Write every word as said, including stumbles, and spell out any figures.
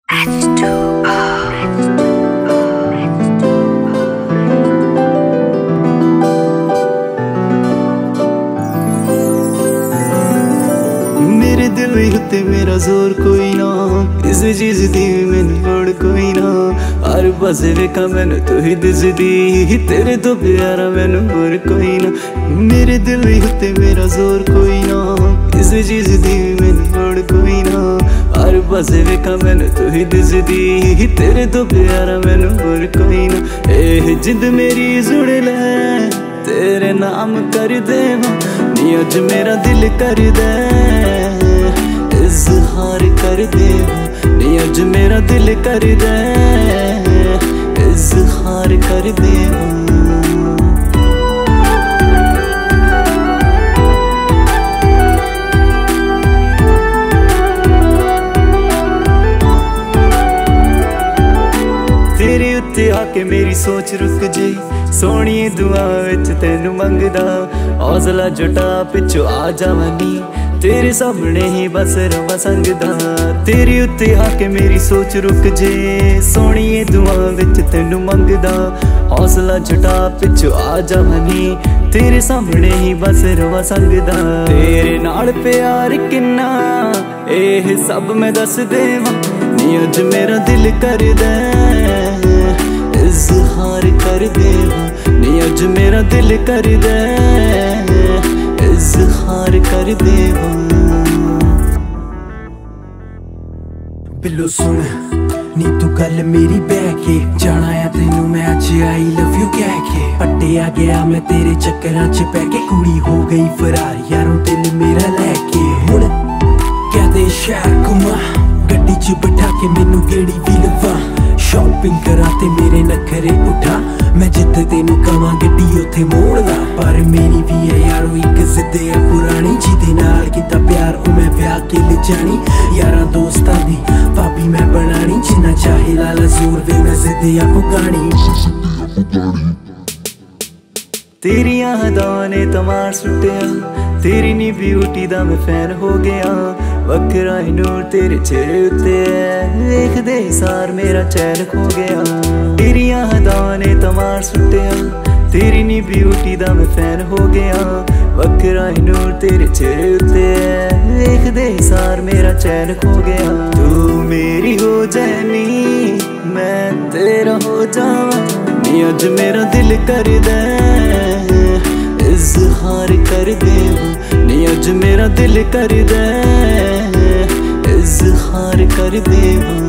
मेरे दिल उत्ते मेरा जोर कोई ना, इस चीज दी मैनू लोड़ कोई ना। हर पासे वेखा मैनू तू ही दिसदी, तेरे तो प्यारा मैनू होर कोई ना। मेरे दिल उत्ते मेरा जोर कोई ना, इस चीज दी मैनू लोड़ कोई ना। हर पासे वेखा मैनू तू ही दिसदी, तेरे तो प्यारा मैनू होर कोई ना। ए जिंद मेरी सुन ले, तेरे नाम कर देवा नी, अज मेरा दिल कर दे इजहार कर देवा नी, अज मेरा दिल कर दे इजहार कर देवा। तेरे उत्ते आके मेरी सोच रुक जे, सोहणिए दुआ विच तैनू मंगदा। हौसला जुटा पिछो आ जावनी, तेरे सामने ही बस रवा संगदा। तेरे उत्ते आके मेरी सोच रुक जे, सोहणिए दुआ विच तैनू मंगदा। हौसला जुटा पिछो आ जावनी, तेरे सामने ही बस रवा संगदा। तेरे नाल प्यार किन्ना एह सब मैं दस देवां नी, अज मेरा दिल कर दे इजहार कर देवा नी, अज मेरा दिल कर दे इजहार कर देवा। बिल्लो सुन नी तू गल मेरी बह के, जाना है तेनू मैं अज आई लव यू कह के। पट्टिया गया मैं तेरे चक्करां च पै के, कुड़ी हो गई फरार यारों दिल मेरा लैके। हुण कहदे शहर घुमा गड्डी च बिठा के, मैनू गेड़ी भी लवा शॉपिंग करा ते मेरे नखरे उठा। मैं जिथे तेनू कवां गड्डी उथे मोड़ ला, पर मेरी भी है यारो एक जिद है पुरानी, जिदे नाल कीता प्यार ओ मैं ब्याह के ले जानी। यारां दोस्तां दी भाभी मैं बनानी, जिन्ना चाहे लाला जोर वे मैं जिद आ पुगानी। तेरियां हदां ने तमार सुटिया, तेरी नी ब्यूटी दा मैं फैन हो गया। वखरा ही नूर तेरे चेहरे उत्ते है, देखदे सार मेरा चैन खो गया। तेरियां हदां ने तमार सुटिया, तेरी नी ब्यूटी दा मैं फैन हो गया। वखरा ही नूर तेरे चेहरे उत्ते है, देखदे सार मेरा चैन खो गया। तू मेरी हो जानी मैं तेरा हो जावां नी, अज मेरा दिल कर दे इजहार कर देवा नी, अज मेरा दिल कर दे इजहार कर देवा।